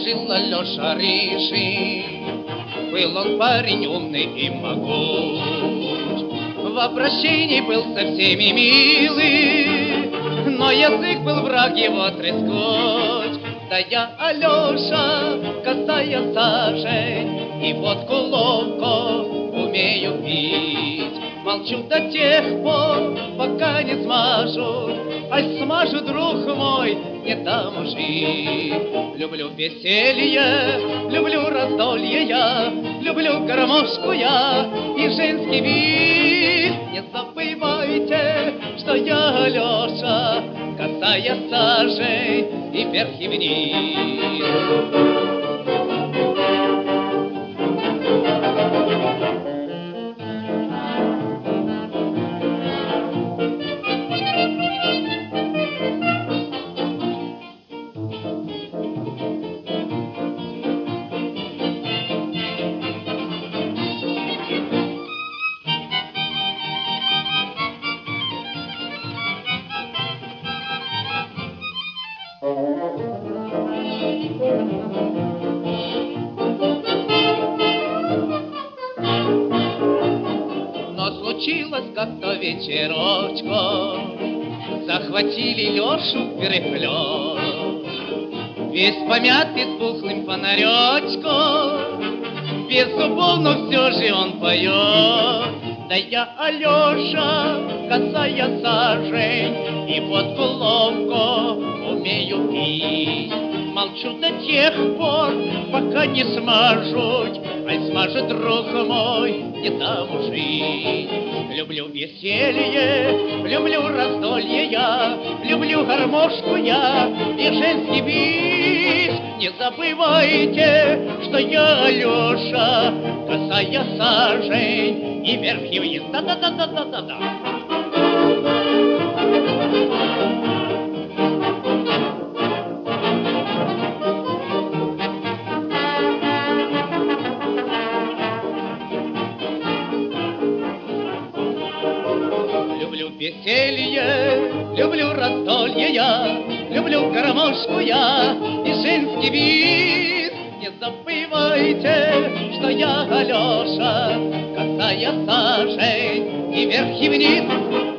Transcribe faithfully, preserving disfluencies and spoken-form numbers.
жил Алеша Ришин, был он парень умный и могуч, в обращении был со всеми милый, но язык был враг его трескуч. Да я, Алеша, косая сажень, и водку ловко умею пить. Молчу до тех пор, пока не смажу, аль смажу, друг мой, не дам жить. Люблю веселье, люблю раздолье я, люблю гармошку я и женский вид. Не забывайте, что я, Алеша, косая сажень и вверх и вниз. Но случилось как-то вечерочком, захватили Лешу в переплет, весь помятый с пухлым фонаречком, без зубов, но все же он поет. Да я, Алеша, косая сажень, и водку ловко умею пить. Молчу до тех пор, пока не смажут, аль смажет, друг мой, не дам жить. Люблю веселье, люблю раздолье я, люблю гармошку я и женский бис. Не забывайте, что я, Алеша, косая сажень и вверх и вниз. Да-да-да-да-да-да-да. Люблю веселье, люблю раздолье я, люблю гармошку я и женский вид. Не забывайте, что я, Алеша, косая сажень и вверх и вниз.